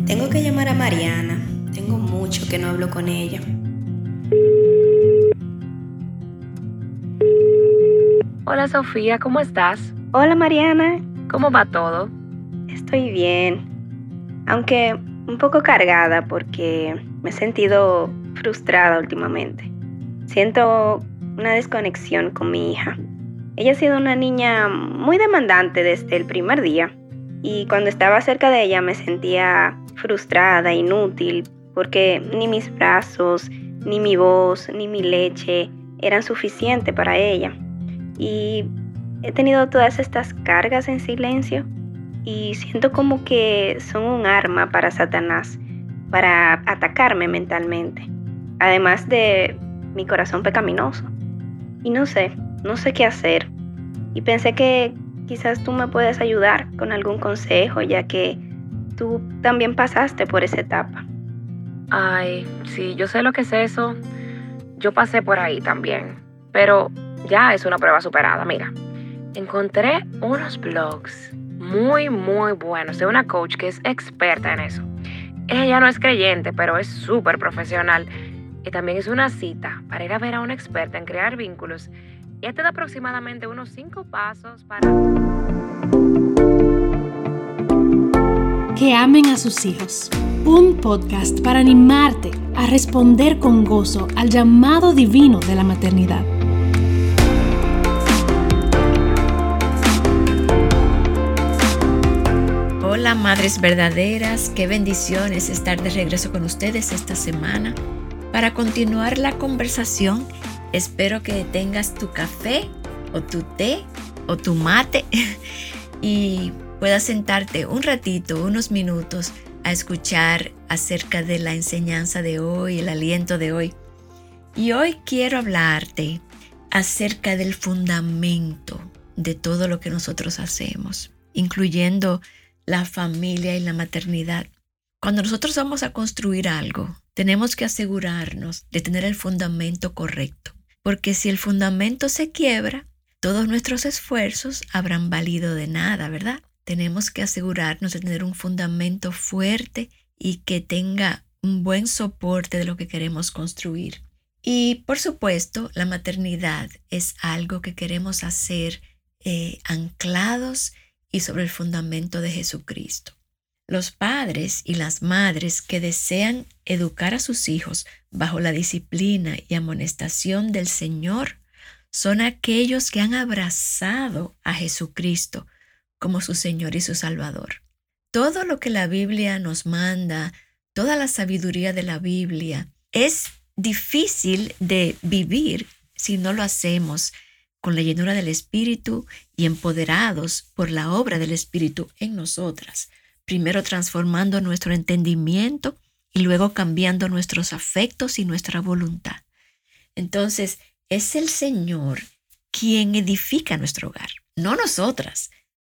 Tengo que llamar a Mariana. Tengo mucho que no hablo con ella. Hola Sofía, ¿cómo estás? Hola Mariana, ¿Cómo va todo? estoy bien. Aunque un poco cargada porque me he sentido frustrada últimamente. Siento una desconexión con mi hija. Ella ha sido una niña muy demandante desde el primer día. Y cuando estaba cerca de ella me sentía frustrada, inútil, porque ni mis brazos, ni mi voz, ni mi leche eran suficientes para ella. Y he tenido todas estas cargas en silencio y siento como que son un arma para Satanás, para atacarme mentalmente, además de mi corazón pecaminoso. Y no sé qué hacer. Y pensé que quizás tú me puedes ayudar con algún consejo, ya que tú también pasaste por esa etapa. Ay, sí, yo sé lo que es eso. Yo pasé por ahí también. Pero ya es una prueba superada. Mira, encontré unos blogs muy buenos de una coach que es experta en eso. Ella no es creyente, pero es súper profesional. Y también es una cita para ir a ver a una experta en crear vínculos. Y ella te da aproximadamente unos 5 pasos para... Que amen a sus hijos. Un podcast para animarte a responder con gozo al llamado divino de la maternidad. Hola madres verdaderas, qué bendiciones estar de regreso con ustedes esta semana. Para continuar la conversación, espero que tengas tu café o tu té o tu mate y puedas sentarte un ratito, unos minutos a escuchar acerca de la enseñanza de hoy, el aliento de hoy. Y hoy quiero hablarte acerca del fundamento de todo lo que nosotros hacemos, incluyendo la familia y la maternidad. Cuando nosotros vamos a construir algo, tenemos que asegurarnos de tener el fundamento correcto, porque si el fundamento se quiebra, todos nuestros esfuerzos habrán valido de nada, ¿verdad? Tenemos que asegurarnos de tener un fundamento fuerte y que tenga un buen soporte de lo que queremos construir. Y por supuesto, la maternidad es algo que queremos hacer anclados y sobre el fundamento de Jesucristo. Los padres y las madres que desean educar a sus hijos bajo la disciplina y amonestación del Señor son aquellos que han abrazado a Jesucristo como su Señor y su Salvador. Todo lo que la Biblia nos manda, toda la sabiduría de la Biblia, es difícil de vivir si no lo hacemos con la llenura del Espíritu y empoderados por la obra del Espíritu en nosotras, primero transformando nuestro entendimiento y luego cambiando nuestros afectos y nuestra voluntad. Entonces, es el Señor quien edifica nuestro hogar, no nosotras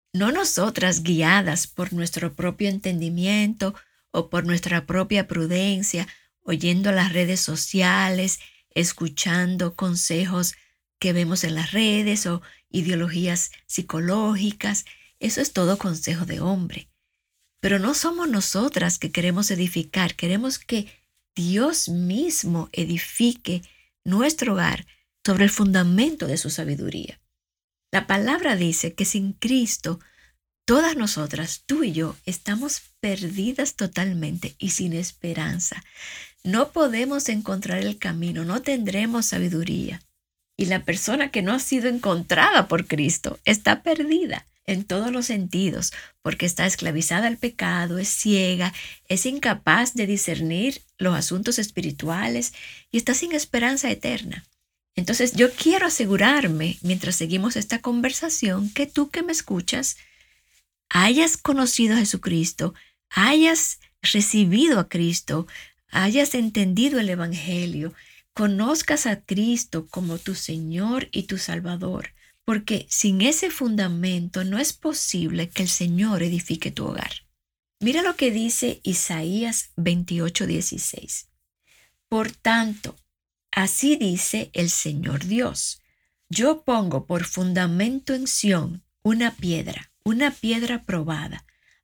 guiadas por nuestro propio entendimiento o por nuestra propia prudencia, oyendo las redes sociales, escuchando consejos que vemos en las redes o ideologías psicológicas. Eso es todo consejo de hombre. Pero no somos nosotras que queremos edificar, queremos que Dios mismo edifique nuestro hogar sobre el fundamento de su sabiduría. La palabra dice que sin Cristo, todas nosotras, tú y yo, estamos perdidas totalmente y sin esperanza. No podemos encontrar el camino, no tendremos sabiduría. Y la persona que no ha sido encontrada por Cristo está perdida en todos los sentidos, porque está esclavizada al pecado, es ciega, es incapaz de discernir los asuntos espirituales y está sin esperanza eterna. Entonces yo quiero asegurarme, mientras seguimos esta conversación, que tú que me escuchas hayas conocido a Jesucristo, hayas recibido a Cristo, hayas entendido el Evangelio, conozcas a Cristo como tu Señor y tu Salvador, porque sin ese fundamento no es posible que el Señor edifique tu hogar. Mira lo que dice Isaías 28:16. Por tanto, así dice el Señor Dios: yo pongo por fundamento en Sión una piedra probada,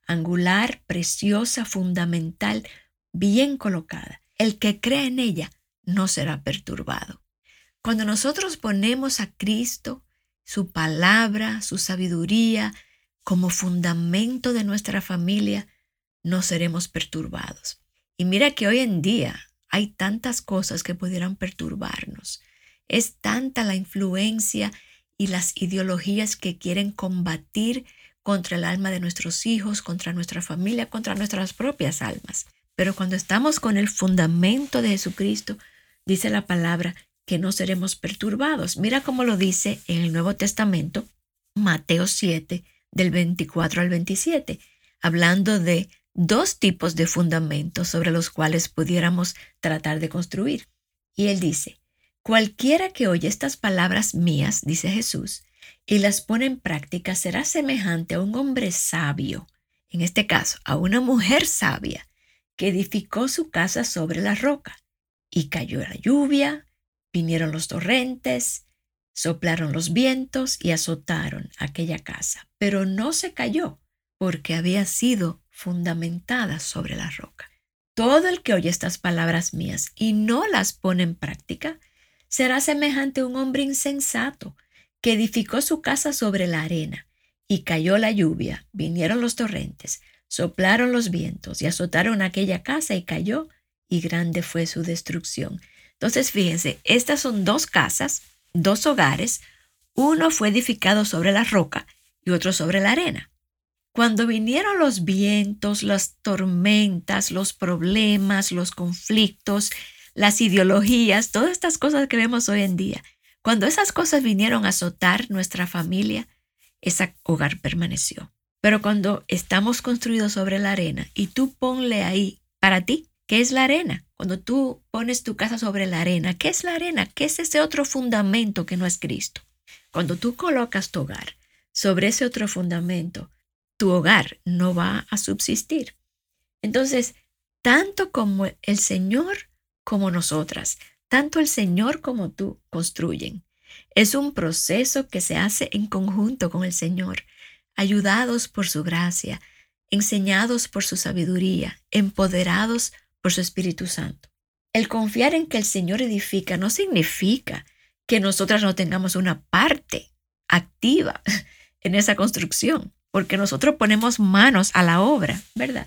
angular, preciosa, fundamental, bien colocada. El que cree en ella no será perturbado. Cuando nosotros ponemos a Cristo, su palabra, su sabiduría, como fundamento de nuestra familia, no seremos perturbados. Y mira que hoy en día hay tantas cosas que pudieran perturbarnos. Es tanta la influencia y las ideologías que quieren combatir contra el alma de nuestros hijos, contra nuestra familia, contra nuestras propias almas. Pero cuando estamos con el fundamento de Jesucristo, dice la palabra que no seremos perturbados. Mira cómo lo dice en el Nuevo Testamento, Mateo 7, del 24 al 27, hablando de dos tipos de fundamentos sobre los cuales pudiéramos tratar de construir. Y él dice, cualquiera que oye estas palabras mías, dice Jesús, y las pone en práctica será semejante a un hombre sabio, en este caso a una mujer sabia, que edificó su casa sobre la roca. Y cayó la lluvia, vinieron los torrentes, soplaron los vientos y azotaron aquella casa. Pero no se cayó, porque había sido fundamentada sobre la roca. Todo el que oye estas palabras mías y no las pone en práctica, será semejante a un hombre insensato, que edificó su casa sobre la arena. Y cayó la lluvia, vinieron los torrentes, soplaron los vientos y azotaron aquella casa y cayó, y grande fue su destrucción. Entonces, fíjense, estas son dos casas, dos hogares. Uno fue edificado sobre la roca y otro sobre la arena. Cuando vinieron los vientos, las tormentas, los problemas, los conflictos, las ideologías, todas estas cosas que vemos hoy en día, cuando esas cosas vinieron a azotar nuestra familia, ese hogar permaneció. Pero cuando estamos construidos sobre la arena y tú ponle ahí para ti, ¿qué es la arena? Cuando tú pones tu casa sobre la arena, ¿qué es la arena? ¿Qué es ese otro fundamento que no es Cristo? Cuando tú colocas tu hogar sobre ese otro fundamento, tu hogar no va a subsistir. Entonces, tanto como el Señor como nosotras, tanto el Señor como tú construyen. Es un proceso que se hace en conjunto con el Señor, ayudados por su gracia, enseñados por su sabiduría, empoderados por su Espíritu Santo. El confiar en que el Señor edifica no significa que nosotras no tengamos una parte activa en esa construcción, porque nosotros ponemos manos a la obra, ¿verdad?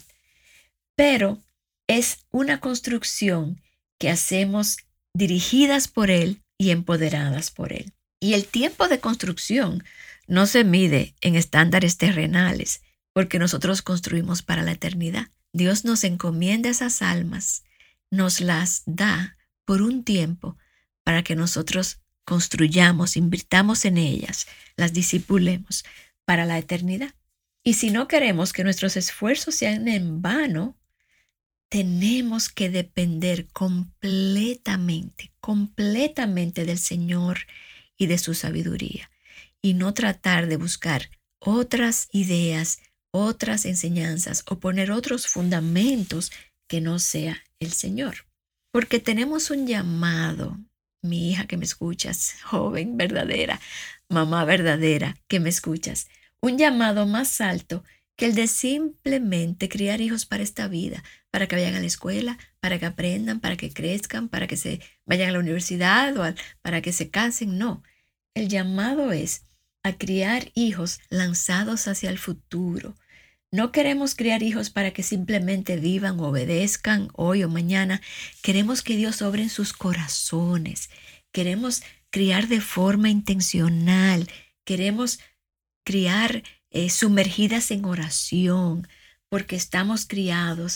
Pero es una construcción que hacemos dirigidas por Él y empoderadas por Él. Y el tiempo de construcción no se mide en estándares terrenales, porque nosotros construimos para la eternidad. Dios nos encomienda esas almas, nos las da por un tiempo para que nosotros construyamos, invirtamos en ellas, las discipulemos para la eternidad. Y si no queremos que nuestros esfuerzos sean en vano, tenemos que depender completamente del Señor y de su sabiduría, y no tratar de buscar otras ideas, otras enseñanzas o poner otros fundamentos que no sea el Señor. Porque tenemos un llamado, mi hija que me escuchas, joven verdadera, mamá verdadera que me escuchas, un llamado más alto que el de simplemente criar hijos para esta vida, para que vayan a la escuela, para que aprendan, para que crezcan, para que se vayan a la universidad o para que se casen. No, el llamado es a criar hijos lanzados hacia el futuro. No queremos criar hijos para que simplemente vivan o obedezcan hoy o mañana. Queremos que Dios obre en sus corazones. Queremos criar de forma intencional. Queremos criar sumergidas en oración, porque estamos criando,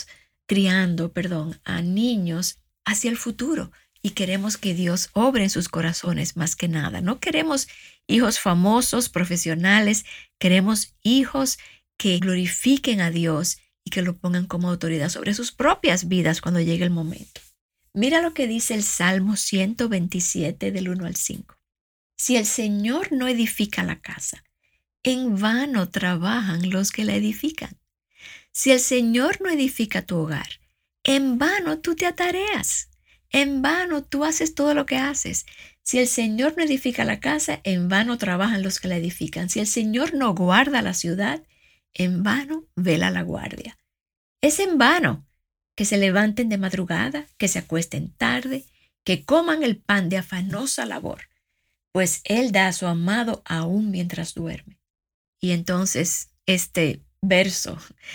a niños hacia el futuro y queremos que Dios obre en sus corazones más que nada. No queremos hijos famosos, profesionales, queremos hijos que glorifiquen a Dios y que lo pongan como autoridad sobre sus propias vidas cuando llegue el momento. Mira lo que dice el Salmo 127 del 1 al 5. Si el Señor no edifica la casa, en vano trabajan los que la edifican. Si el Señor no edifica tu hogar, en vano tú te atareas. En vano tú haces todo lo que haces. Si el Señor no edifica la casa, en vano trabajan los que la edifican. Si el Señor no guarda la ciudad, en vano vela la guardia. Es en vano que se levanten de madrugada, que se acuesten tarde, que coman el pan de afanosa labor, pues Él da a su amado aún mientras duerme. Y entonces este verso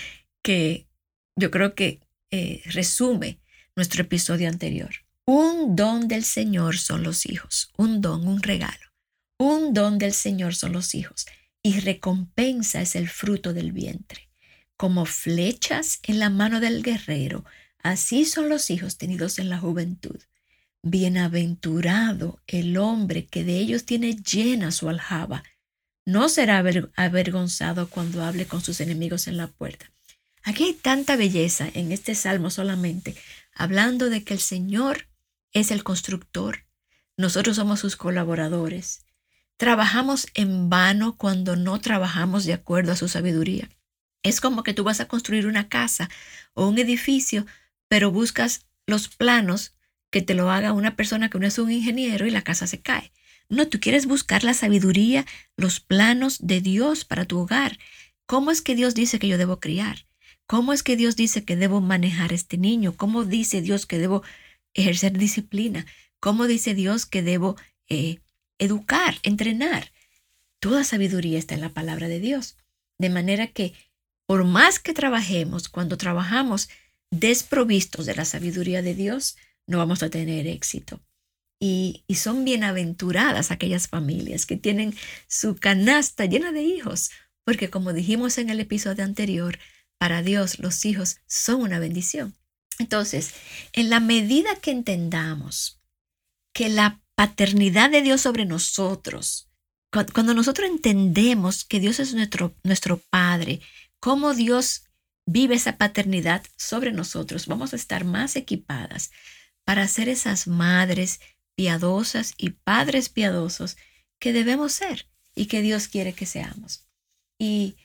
que yo creo que resume nuestro episodio anterior. Un don del Señor son los hijos, un don, un regalo. Un don del Señor son los hijos, y recompensa es el fruto del vientre. Como flechas en la mano del guerrero, así son los hijos tenidos en la juventud. Bienaventurado el hombre que de ellos tiene llena su aljaba. No será avergonzado cuando hable con sus enemigos en la puerta. Aquí hay tanta belleza en este salmo solamente, hablando de que el Señor es el constructor. Nosotros somos sus colaboradores. Trabajamos en vano cuando no trabajamos de acuerdo a su sabiduría. Es como que tú vas a construir una casa o un edificio, pero buscas los planos que te lo haga una persona que no es un ingeniero y la casa se cae. No, tú quieres buscar la sabiduría, los planos de Dios para tu hogar. ¿Cómo es que Dios dice que yo debo criar? ¿Cómo es que Dios dice que debo manejar a este niño? ¿Cómo dice Dios que debo ejercer disciplina? ¿Cómo dice Dios que debo educar, entrenar? Toda sabiduría está en la palabra de Dios. De manera que por más que trabajemos, cuando trabajamos desprovistos de la sabiduría de Dios, no vamos a tener éxito. Y son bienaventuradas aquellas familias que tienen su canasta llena de hijos, porque como dijimos en el episodio anterior, para Dios los hijos son una bendición. Entonces, en la medida que entendamos que la paternidad de Dios sobre nosotros, cuando nosotros entendemos que Dios es nuestro Padre, cómo Dios vive esa paternidad sobre nosotros, vamos a estar más equipadas para ser esas madres piadosas y padres piadosos que debemos ser y que Dios quiere que seamos. Y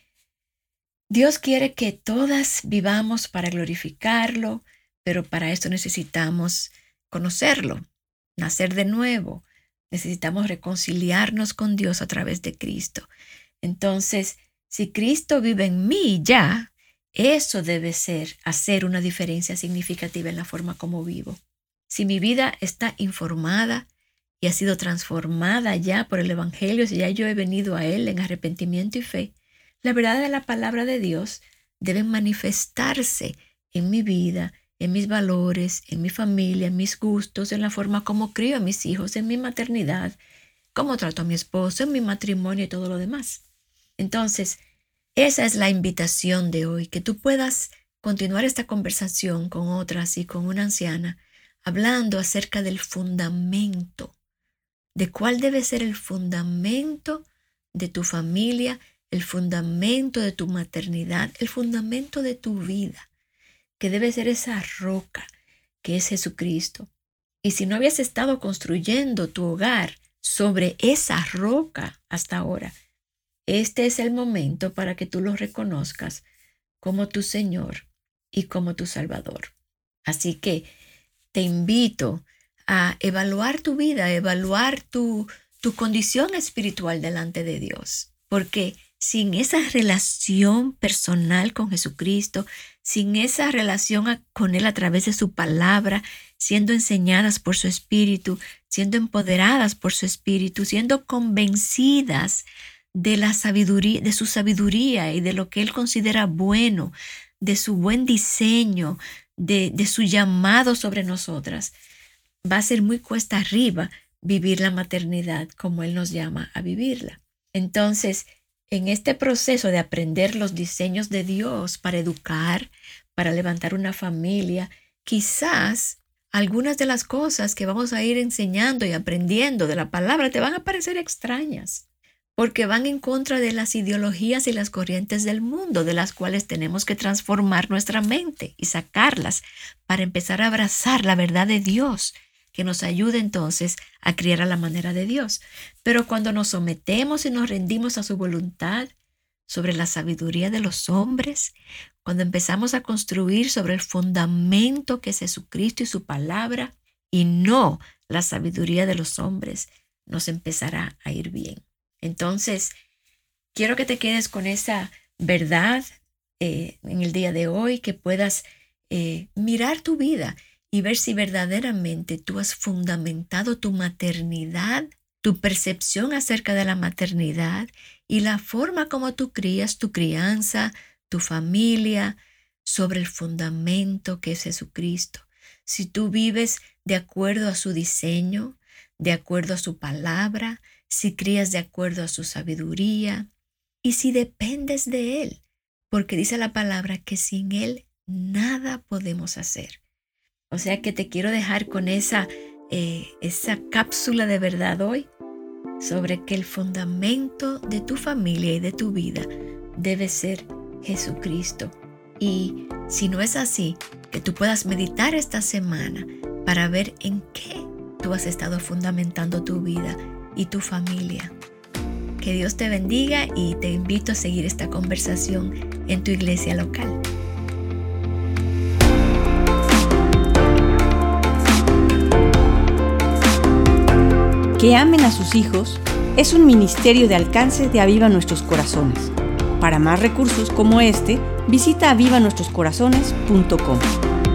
Dios quiere que todas vivamos para glorificarlo, pero para esto necesitamos conocerlo, nacer de nuevo. Necesitamos reconciliarnos con Dios a través de Cristo. Entonces, si Cristo vive en mí ya, eso debe hacer una diferencia significativa en la forma como vivo. Si mi vida está informada y ha sido transformada ya por el Evangelio, si ya yo he venido a Él en arrepentimiento y fe, la verdad de la palabra de Dios debe manifestarse en mi vida, en mis valores, en mi familia, en mis gustos, en la forma como crío a mis hijos, en mi maternidad, cómo trato a mi esposo, en mi matrimonio y todo lo demás. Entonces, esa es la invitación de hoy, que tú puedas continuar esta conversación con otras y con una anciana, hablando acerca del fundamento, de cuál debe ser el fundamento de tu familia, el fundamento de tu maternidad, el fundamento de tu vida, que debe ser esa roca que es Jesucristo. Y si no habías estado construyendo tu hogar sobre esa roca hasta ahora, este es el momento para que tú lo reconozcas como tu Señor y como tu Salvador. Así que te invito a evaluar tu vida, a evaluar tu condición espiritual delante de Dios, porque sin esa relación personal con Jesucristo, sin esa relación con Él a través de su palabra, siendo enseñadas por su Espíritu, siendo empoderadas por su Espíritu, siendo convencidas de la sabiduría, de su sabiduría y de lo que Él considera bueno, de su buen diseño, de su llamado sobre nosotras, va a ser muy cuesta arriba vivir la maternidad como Él nos llama a vivirla. Entonces, en este proceso de aprender los diseños de Dios para educar, para levantar una familia, quizás algunas de las cosas que vamos a ir enseñando y aprendiendo de la palabra te van a parecer extrañas, porque van en contra de las ideologías y las corrientes del mundo, de las cuales tenemos que transformar nuestra mente y sacarlas para empezar a abrazar la verdad de Dios, que nos ayude entonces a criar a la manera de Dios. Pero cuando nos sometemos y nos rendimos a su voluntad sobre la sabiduría de los hombres, cuando empezamos a construir sobre el fundamento que es Jesucristo y su palabra y no la sabiduría de los hombres, nos empezará a ir bien. Entonces, quiero que te quedes con esa verdad en el día de hoy, que puedas mirar tu vida y ver si verdaderamente tú has fundamentado tu maternidad, tu percepción acerca de la maternidad y la forma como tú crías tu crianza, tu familia, sobre el fundamento que es Jesucristo. Si tú vives de acuerdo a su diseño, de acuerdo a su palabra, si crías de acuerdo a su sabiduría y si dependes de Él, porque dice la palabra que sin Él nada podemos hacer. O sea que te quiero dejar con esa cápsula de verdad hoy sobre que el fundamento de tu familia y de tu vida debe ser Jesucristo. Y si no es así, que tú puedas meditar esta semana para ver en qué tú has estado fundamentando tu vida y tu familia. Que Dios te bendiga y te invito a seguir esta conversación en tu iglesia local. Que amen a sus hijos es un ministerio de alcance de Aviva Nuestros Corazones. Para más recursos como este, visita avivanuestroscorazones.com.